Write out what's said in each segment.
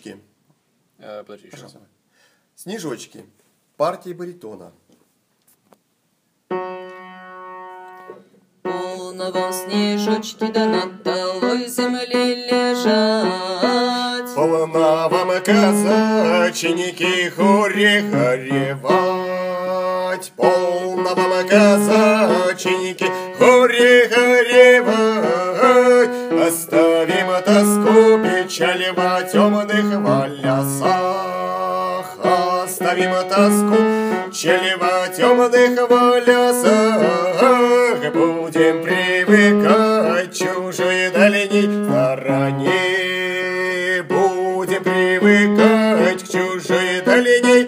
Снежочки. Подожди, еще раз. Снежочки. Партии баритона. Полно вам снежочки, да над долой земли лежать. Полно вам, казаченики, хоре горевать. Полно вам, казаченики, хоре горевать. Оставим тоску, печаль во темных волосах. Оставим тоску, печаль во темных волосах. Будем привыкать к чужой дальней стороне. Будем привыкать к чужой дальней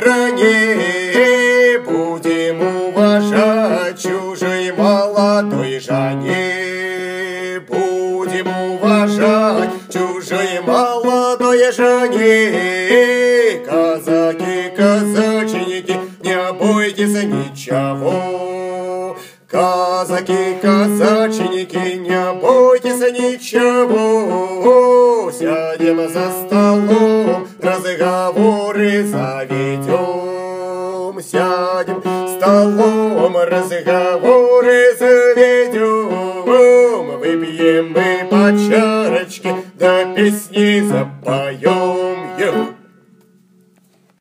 ране. Будем уважать чужой молодой жане. Будем уважать чужой молодой жане. Казаки, казаченики, не бойтесь ничего. Казаки, казаченики, не бойтесь ничего. Сядем за столом, разговоры заведем. Сядем за столом, разговоры заведем. Выпьем мы по чарочке, да песни запоем.